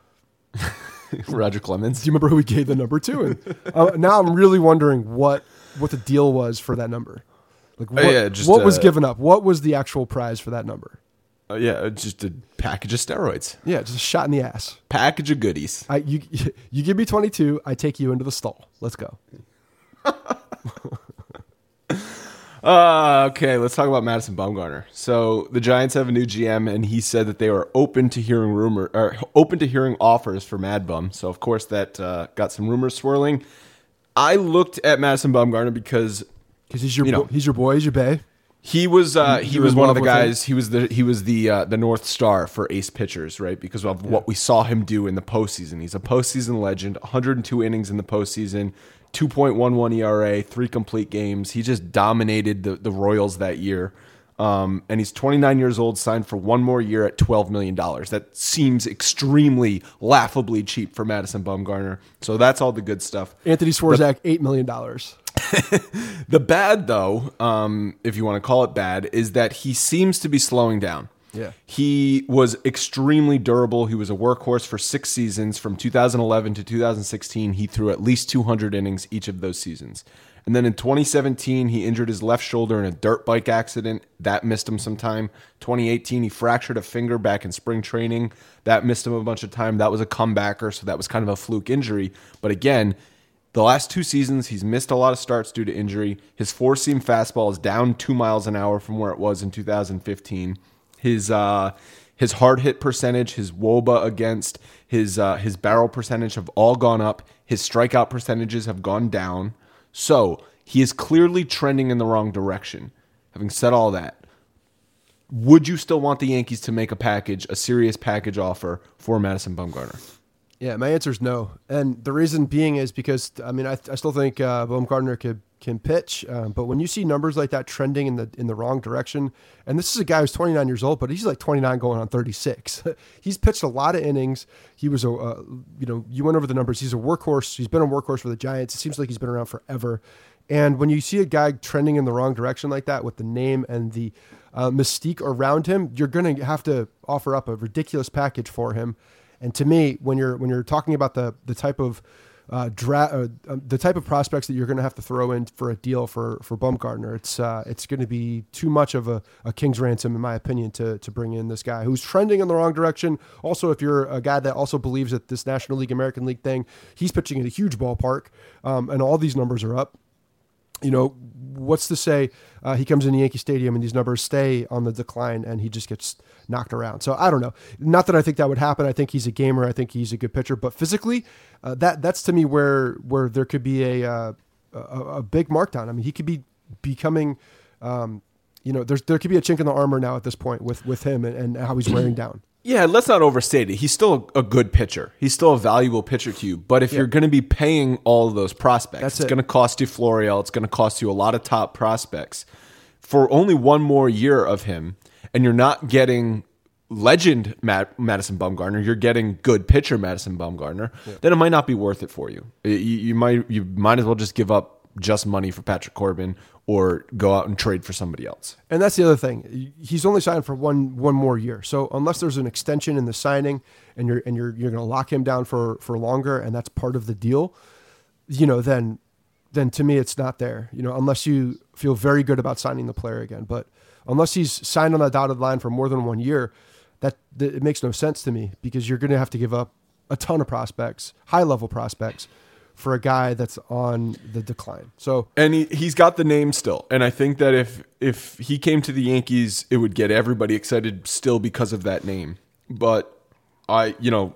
Roger Clemens. Do you remember who he gave the number to? And now I'm really wondering what the deal was for that number. Like what was given up? What was the actual prize for that number? Just a package of steroids. Yeah, just a shot in the ass. Package of goodies. You give me 22, I take you into the stall. Let's go. Okay, let's talk about Madison Bumgarner. So the Giants have a new GM, and he said that they were open to hearing offers for Mad Bum. So of course that got some rumors swirling. I looked at Madison Bumgarner because he's your boy, he's your bae. He was one of the guys. He was the North Star for ace pitchers, right? Because of what we saw him do in the postseason. He's a postseason legend. 102 innings in the postseason. 2.11 ERA, 3 complete games. He just dominated the Royals that year. And he's 29 years old, signed for 1 more year at $12 million. That seems extremely, laughably cheap for Madison Bumgarner. So that's all the good stuff. Anthony Swarzak, $8 million. The bad, though, if you want to call it bad, is that he seems to be slowing down. Yeah. He was extremely durable. He was a workhorse for 6 seasons. From 2011 to 2016, he threw at least 200 innings each of those seasons. And then in 2017, he injured his left shoulder in a dirt bike accident. That missed him some time. 2018, he fractured a finger back in spring training. That missed him a bunch of time. That was a comebacker, so that was kind of a fluke injury. But again, the last 2 seasons, he's missed a lot of starts due to injury. His 4-seam fastball is down 2 miles an hour from where it was in 2015. His hard hit percentage, his WOBA against, his barrel percentage have all gone up. His strikeout percentages have gone down. So he is clearly trending in the wrong direction. Having said all that, would you still want the Yankees to make a serious package offer for Madison Bumgarner? Yeah, my answer is no. And the reason being is because, I still think Bumgarner can pitch, but when you see numbers like that trending in the wrong direction, and this is a guy who's 29 years old, but he's like 29 going on 36. He's pitched a lot of innings. He was you went over the numbers. He's a workhorse. He's been a workhorse for the Giants. It seems like he's been around forever. And when you see a guy trending in the wrong direction like that with the name and the mystique around him, you're going to have to offer up a ridiculous package for him. And to me, when you're talking about the type of the type of prospects that you're going to have to throw in for a deal for Bumgarner, it's going to be too much of a king's ransom, in my opinion, to bring in this guy who's trending in the wrong direction. Also, if you're a guy that also believes that this National League, American League thing, he's pitching in a huge ballpark, and all these numbers are up. What's to say he comes in Yankee Stadium and these numbers stay on the decline and he just gets knocked around? So I don't know. Not that I think that would happen. I think he's a gamer. I think he's a good pitcher. But physically, that's to me where there could be a big markdown. I mean, he could be becoming, there could be a chink in the armor now at this point with him and how he's wearing down. Yeah, let's not overstate it. He's still a good pitcher. He's still a valuable pitcher to you. But if you're going to be paying all of those prospects, it's going to cost you Florial. It's going to cost you a lot of top prospects for only one more year of him. And you're not getting legend Madison Bumgarner. You're getting good pitcher Madison Bumgarner. Yeah. Then it might not be worth it for you. You might as well just give up just money for Patrick Corbin or go out and trade for somebody else. And that's the other thing. He's only signed for one more year. So unless there's an extension in the signing and you're going to lock him down for longer, and that's part of the deal, then to me it's not there. Unless you feel very good about signing the player again. But unless he's signed on that dotted line for more than 1 year, that it makes no sense to me, because you're going to have to give up a ton of prospects, high level prospects, for a guy that's on the decline. So, and he's got the name still. And I think that if he came to the Yankees, it would get everybody excited still because of that name. But I'm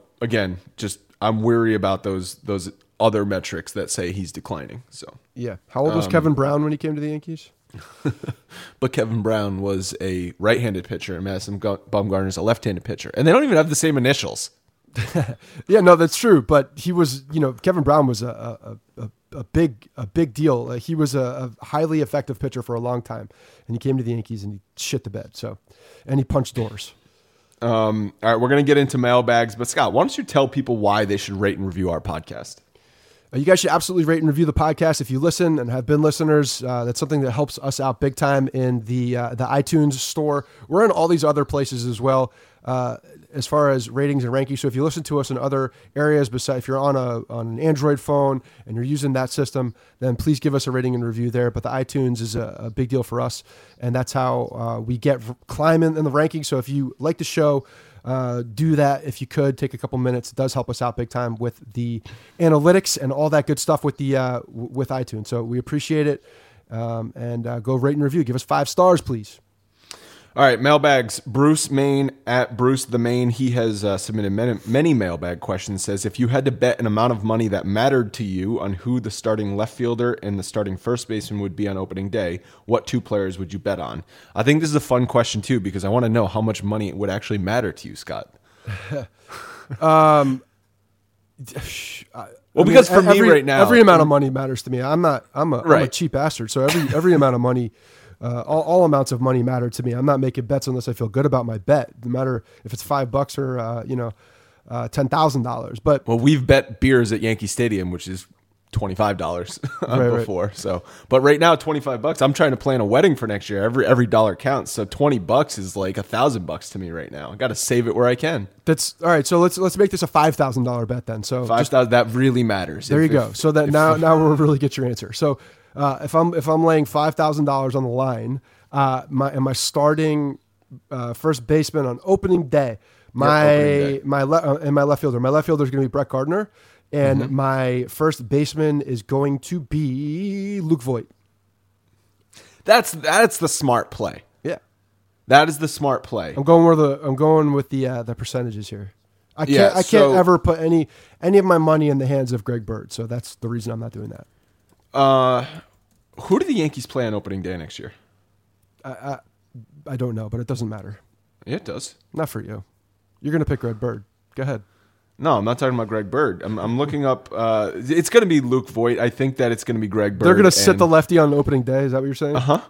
weary about those other metrics that say he's declining. So yeah. How old was Kevin Brown when he came to the Yankees? But Kevin Brown was a right-handed pitcher and Madison Bumgarner's a left-handed pitcher. And they don't even have the same initials. Yeah, no, that's true. But he was, Kevin Brown was a big deal. He was a highly effective pitcher for a long time, and he came to the Yankees and he shit the bed. So, and he punched doors. All right, we're gonna get into mailbags, but Scott, why don't you tell people why they should rate and review our podcast? You guys should absolutely rate and review the podcast if you listen and have been listeners. That's something that helps us out big time in the iTunes store. We're in all these other places as well, as far as ratings and rankings. So if you listen to us in other areas, besides if you're on an Android phone and you're using that system, then please give us a rating and review there. But the iTunes is a big deal for us, and that's how we get climbing in the rankings. So if you like the show, do that if you could. Take a couple minutes. It does help us out big time with the analytics and all that good stuff with the with iTunes. So we appreciate it, and go rate and review. Give us 5 stars, please. All right, mailbags. Bruce Main at Bruce the Main. He has submitted many mailbag questions. Says, if you had to bet an amount of money that mattered to you on who the starting left fielder and the starting first baseman would be on opening day, what 2 players would you bet on? I think this is a fun question too, because I want to know how much money it would actually matter to you, Scott. Because for me right now, every amount of money matters to me. I'm a cheap bastard, so every amount of money. All amounts of money matter to me. I'm not making bets unless I feel good about my bet, no matter if it's $5 or $10,000. But we've bet beers at Yankee Stadium, which is $25 before. Right. So, but right now, $25. I'm trying to plan a wedding for next year. Every dollar counts. So $20 is like $1,000 to me right now. I got to save it where I can. That's all right. So let's make this a $5,000 bet then. So $5,000, that really matters. There you go. So that now we'll really get your answer. So. If I'm laying $5,000 on the line, my starting first baseman on opening day, my left fielder. My left fielder is going to be Brett Gardner, and my first baseman is going to be Luke Voit. That's the smart play. Yeah, that is the smart play. I'm going with the percentages here. I can't ever put any of my money in the hands of Greg Bird, so that's the reason I'm not doing that. Who do the Yankees play on opening day next year? I don't know, but it doesn't matter. It does. Not for you. You're going to pick Red Bird. Go ahead. No, I'm not talking about Greg Bird. I'm looking up. It's going to be Luke Voigt. I think that it's going to be Greg Bird. They're going to sit the lefty on opening day. Is that what you're saying? Uh-huh.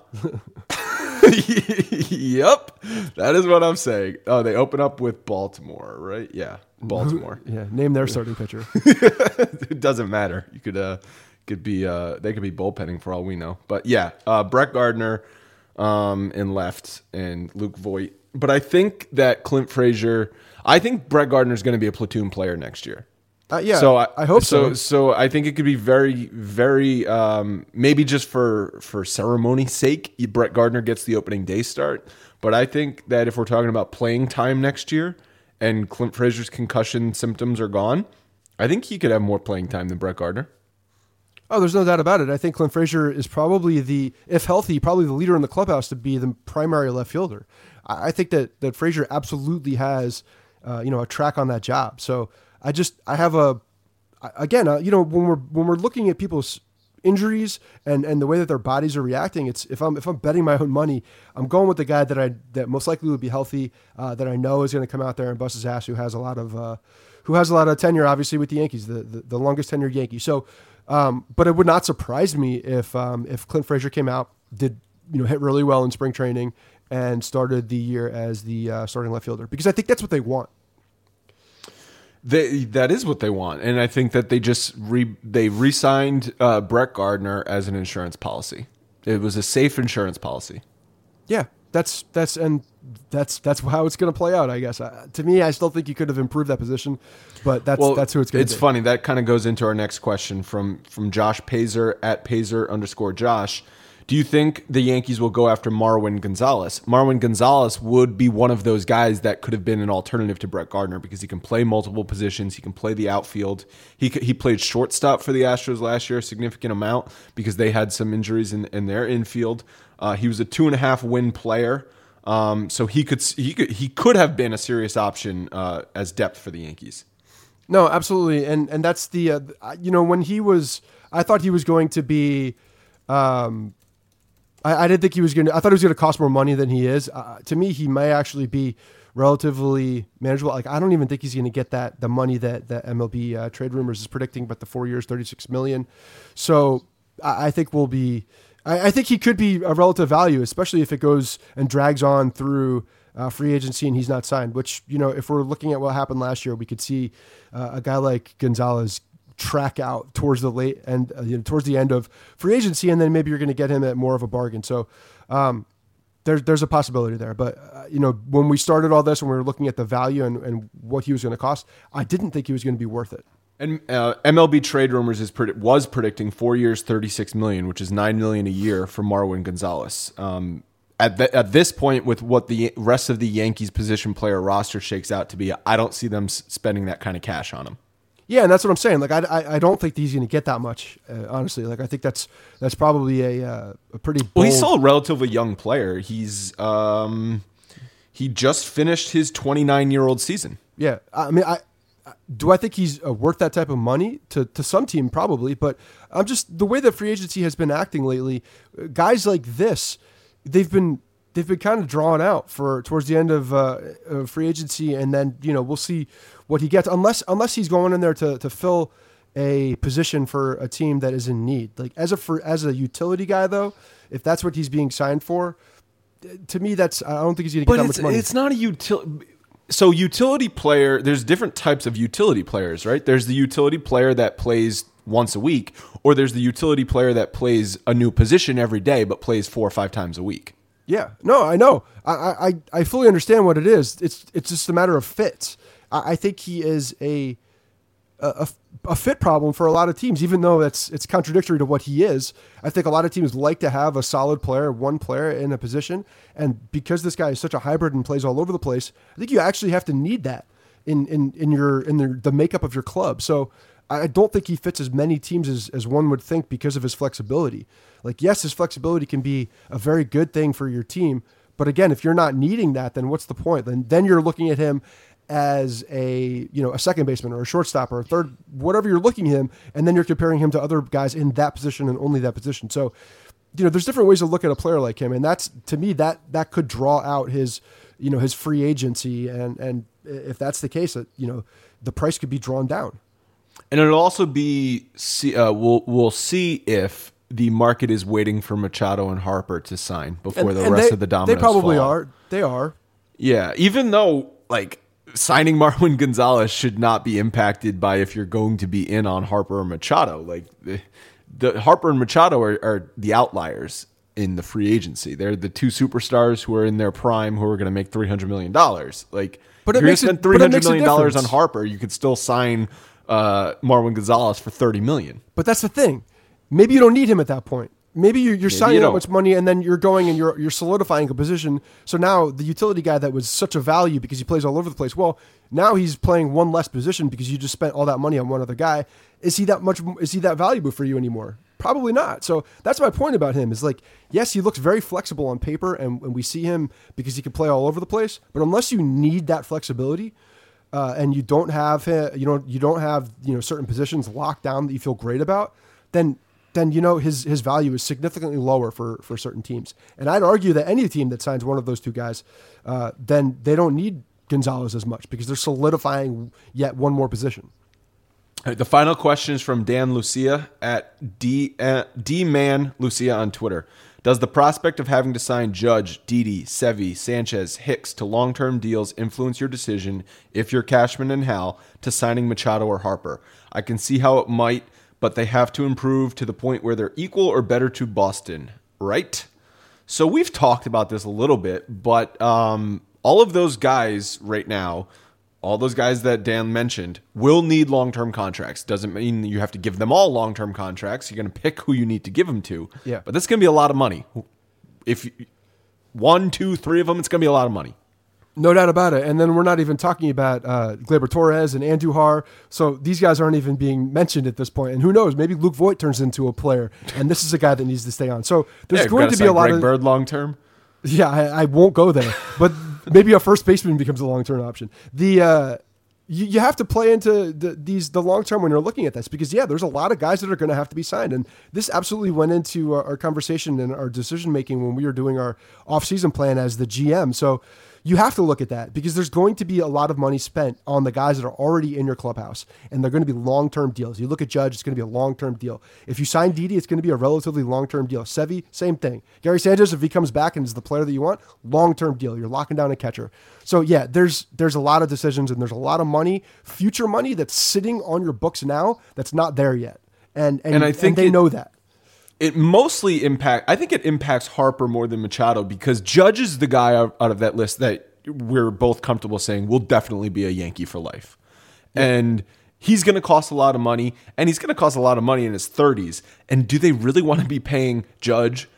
Yep. That is what I'm saying. Oh, they open up with Baltimore, right? Yeah, Baltimore. Yeah, name their starting pitcher. It doesn't matter. You could be they could be bullpenning for all we know. But yeah, Brett Gardner in left and Luke Voigt. But I think that Clint Frazier. I think Brett Gardner is going to be a platoon player next year. Yeah, so I hope so. So I think it could be very, very maybe just for ceremony's sake, Brett Gardner gets the opening day start. But I think that if we're talking about playing time next year and Clint Frazier's concussion symptoms are gone, I think he could have more playing time than Brett Gardner. Oh, there's no doubt about it. I think Clint Frazier is probably if healthy, probably the leader in the clubhouse to be the primary left fielder. I think that Frazier absolutely has a track on that job. So I have when we're looking at people's injuries and the way that their bodies are reacting, it's if I'm betting my own money, I'm going with the guy that most likely would be healthy, that I know is going to come out there and bust his ass, who has a lot of tenure, obviously, with the Yankees, the longest tenured Yankee. So, but it would not surprise me if Clint Frazier came out, did hit really well in spring training, and started the year as the starting left fielder, because I think that's what they want. That is what they want, and I think that they re-signed Brett Gardner as an insurance policy. It was a safe insurance policy. Yeah, that's how it's going to play out, I guess. To me, I still think you could have improved that position, but that's who it's going to be. It's funny, that kind of goes into our next question from Josh Pazer at Pazer_Josh. Do you think the Yankees will go after Marwin Gonzalez? Marwin Gonzalez would be one of those guys that could have been an alternative to Brett Gardner, because he can play multiple positions. He can play the outfield. He played shortstop for the Astros last year, a significant amount, because they had some injuries in their infield. He was a 2.5 win player, so he could have been a serious option as depth for the Yankees. No, absolutely, and that's when he was, I thought he was going to be. I didn't think he was going to. I thought he was going to cost more money than he is. To me, he may actually be relatively manageable. Like, I don't even think he's going to get the money that MLB trade rumors is predicting, but the 4 years, $36 million. So I think I think he could be a relative value, especially if it goes and drags on through free agency and he's not signed. Which, if we're looking at what happened last year, we could see a guy like Gonzalez track out towards the late end, towards the end of free agency, and then maybe you're going to get him at more of a bargain. So there's a possibility there. But when we started all this and we were looking at the value and what he was going to cost, I didn't think he was going to be worth it. And MLB Trade Rumors was predicting 4 years, $36 million, which is $9 million a year for Marwin Gonzalez. At this point, with what the rest of the Yankees position player roster shakes out to be, I don't see them spending that kind of cash on him. Yeah, and that's what I'm saying. Like, I don't think he's going to get that much, honestly. Like, I think that's probably a pretty bold... Well, he's still a relatively young player. He's he just finished his 29-year-old season. Yeah, I mean, do I think he's worth that type of money? To some team, probably. But I'm just, the way that free agency has been acting lately, guys like this, they've been kind of drawn out for towards the end of free agency, and then we'll see what he gets, unless he's going in there to fill a position for a team that is in need. Like, as a utility guy, though, if that's what he's being signed for, to me, I don't think he's going to get that much money. It's not a utility. So utility player, there's different types of utility players, right? There's the utility player that plays once a week, or there's the utility player that plays a new position every day but plays 4 or 5 times a week. Yeah, no, I know. I fully understand what it is. It's just a matter of fits. I think he is a fit problem for a lot of teams, even though it's contradictory to what he is. I think a lot of teams like to have a solid player, one player in a position, and because this guy is such a hybrid and plays all over the place, I think you actually have to need that in the makeup of your club. So I don't think he fits as many teams as one would think because of his flexibility. Like, yes, his flexibility can be a very good thing for your team, but again, if you're not needing that, then what's the point? Then you're looking at him as a second baseman or a shortstop or a third, whatever you're looking at him, and then you're comparing him to other guys in that position and only that position. So, there's different ways to look at a player like him, and that's, to me, that could draw out his his free agency, and if that's the case, the price could be drawn down. And it'll also be we'll see if the market is waiting for Machado and Harper to sign before the rest of the dominoes They probably fall. are. They are. Yeah, even though signing Marwin Gonzalez should not be impacted by if you're going to be in on Harper or Machado. The Harper and Machado are the outliers in the free agency. They're the two superstars who are in their prime who are going to make $300 million. But if you're going to spend $300 million on Harper, you could still sign Marwin Gonzalez for $30 million. But that's the thing. Maybe you don't need him at that point. Maybe you're signing that much money, and then you're going and you're solidifying a position. So now the utility guy that was such a value because he plays all over the place, well, now he's playing one less position because you just spent all that money on one other guy. Is he that valuable for you anymore? Probably not. So that's my point about him is yes, he looks very flexible on paper, and we see him because he can play all over the place. But unless you need that flexibility, and you don't have certain positions locked down that you feel great about, then his value is significantly lower for certain teams. And I'd argue that any team that signs one of those two guys, then they don't need Gonzalez as much because they're solidifying yet one more position. All right, the final question is from Dan Lucia at D-Man Lucia on Twitter. Does the prospect of having to sign Judge, Didi, Sevy, Sanchez, Hicks to long-term deals influence your decision, if you're Cashman and Hal, to signing Machado or Harper? I can see how it might, but they have to improve to the point where they're equal or better to Boston, right? So we've talked about this a little bit, but all of those guys right now, all those guys that Dan mentioned, will need long-term contracts. Doesn't mean you have to give them all long-term contracts. You're going to pick who you need to give them to. Yeah. But that's going to be a lot of money. If 1, 2, 3 of them, it's going to be a lot of money. No doubt about it. And then we're not even talking about Gleyber Torres and Andujar. So these guys aren't even being mentioned at this point. And who knows? Maybe Luke Voit turns into a player, and this is a guy that needs to stay on. So there's going to be a lot Greg of Bird long-term. Yeah, I won't go there. But maybe a first baseman becomes a long-term option. You have to play into the long-term when you're looking at this because, there's a lot of guys that are going to have to be signed. And this absolutely went into our conversation and our decision-making when we were doing our off-season plan as the GM. So you have to look at that because there's going to be a lot of money spent on the guys that are already in your clubhouse, and they're going to be long-term deals. You look at Judge, it's going to be a long-term deal. If you sign Didi, it's going to be a relatively long-term deal. Sevy, same thing. Gary Sanchez, if he comes back and is the player that you want, long-term deal. You're locking down a catcher. So there's a lot of decisions and there's a lot of money, future money that's sitting on your books now that's not there yet. And I think they know that. It mostly I think it impacts Harper more than Machado because Judge is the guy out of that list that we're both comfortable saying will definitely be a Yankee for life. Yeah. And he's going to cost a lot of money, and he's going to cost a lot of money in his 30s. And do they really want to be paying Judge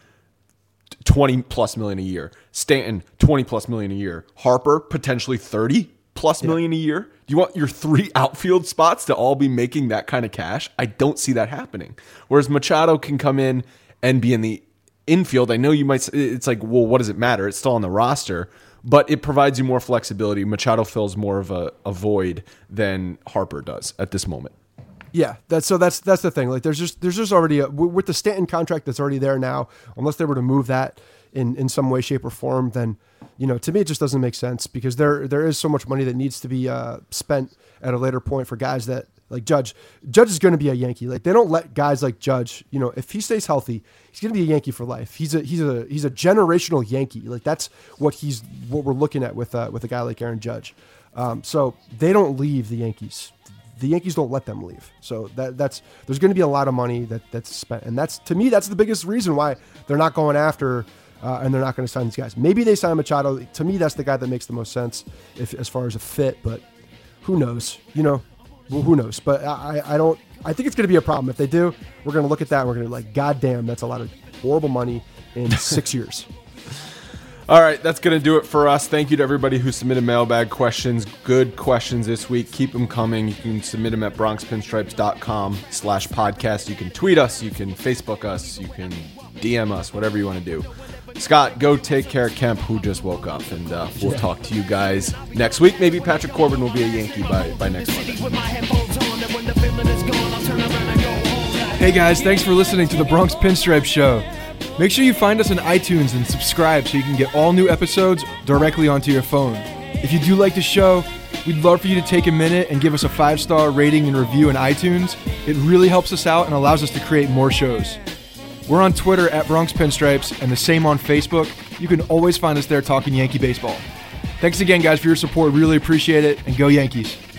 $20+ million a year? Stanton, $20+ million a year. Harper, potentially $30+ million a year? Do you want your 3 outfield spots to all be making that kind of cash? I don't see that happening. Whereas Machado can come in and be in the infield. I know you might, it's like, well, what does it matter? It's still on the roster, but it provides you more flexibility. Machado fills more of a void than Harper does at this moment. Yeah, that's the thing. There's just already with the Stanton contract that's already there now. Unless they were to move that in some way, shape, or form, then to me it just doesn't make sense because there is so much money that needs to be spent at a later point for guys that like Judge. Judge is going to be a Yankee. They don't let guys like Judge. If he stays healthy, he's going to be a Yankee for life. He's a generational Yankee. That's what we're looking at with a guy like Aaron Judge. So they don't leave the Yankees. The Yankees don't let them leave. So there's going to be a lot of money that's spent. And that's the biggest reason why they're not going after and they're not going to sign these guys. Maybe they sign Machado. To me, that's the guy that makes the most sense as far as a fit, but who knows? Who knows? But I think it's going to be a problem. If they do, we're going to look at that and we're going to God damn, that's a lot of horrible money in 6 years. All right, that's going to do it for us. Thank you to everybody who submitted mailbag questions. Good questions this week. Keep them coming. You can submit them at bronxpinstripes.com/podcast. You can tweet us. You can Facebook us. You can DM us, whatever you want to do. Scott, go take care of Kemp, who just woke up, and we'll talk to you guys next week. Maybe Patrick Corbin will be a Yankee by next Monday. Hey guys, thanks for listening to the Bronx Pinstripe Show. Make sure you find us on iTunes and subscribe so you can get all new episodes directly onto your phone. If you do like the show, we'd love for you to take a minute and give us a 5-star rating and review in iTunes. It really helps us out and allows us to create more shows. We're on Twitter at Bronx Pinstripes and the same on Facebook. You can always find us there talking Yankee baseball. Thanks again, guys, for your support. Really appreciate it, and go Yankees.